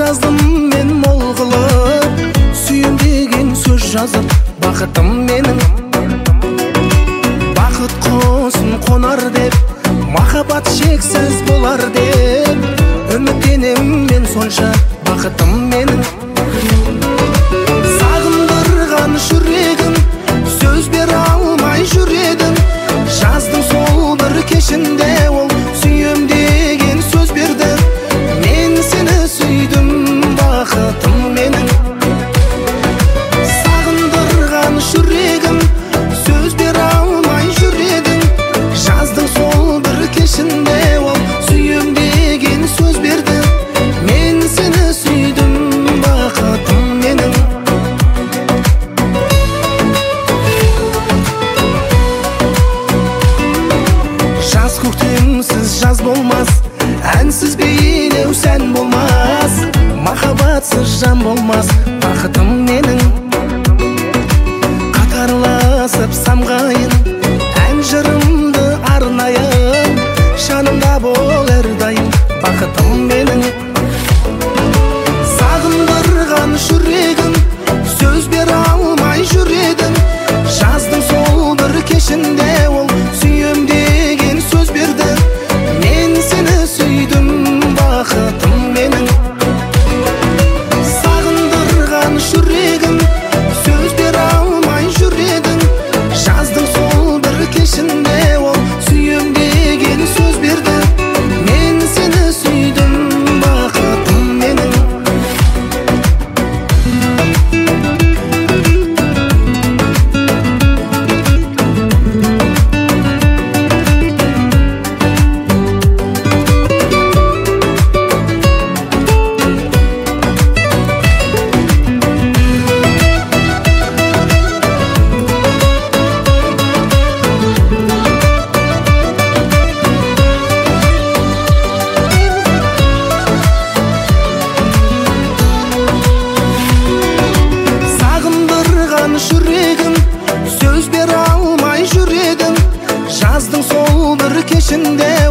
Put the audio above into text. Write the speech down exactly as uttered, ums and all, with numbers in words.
жаздым мен мол қылып, сүйем деген сөз жазып, бақытым менің. Бақыт құсын қонар деп, махаббат шексіз болар деп, үміттенем мен сонша, бақытым менің. Сағындырған жүрегім, сөз бере алмай жүредім. Жаздым сол бір кешінде ол, сүйем деген сөз берді. Мен сені сүйдім, бақытым менің. Сағындырған жүрегім, сөз бере алмай жүредім. Жаздың сол бір кешінде ол, сүйем деген сөз берді. Мен сені сүйдім, бақытым менің. Жаз көктемсіз жаз болмас, әнсіз бейнеу сән болмас. Махаббатсыз жан болмас, бақытым менің. Қатарласып самғайын, ән жырымды арнайын. Жанымда бол әрдайым, бақытым менің. Сағындырған жүрегім, сөз бере алмай жүредім. Жаздың сол бір кешінде ол, сүйем деген сөз берді. Мен сені сүйдім, бақытым менің. Сағындырған жүрегім, сөз бере алмай жүредім. Жаздың сол бір кешінде ол, сүйем деген сөз берді. Мен сені сүйдім, бақытым менің. Жүрегім, сөз бере алмай жүредім. Жаздың сол бір кешінде